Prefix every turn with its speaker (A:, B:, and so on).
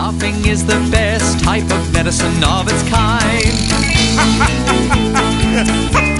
A: Laughing is the best type of medicine of its kind.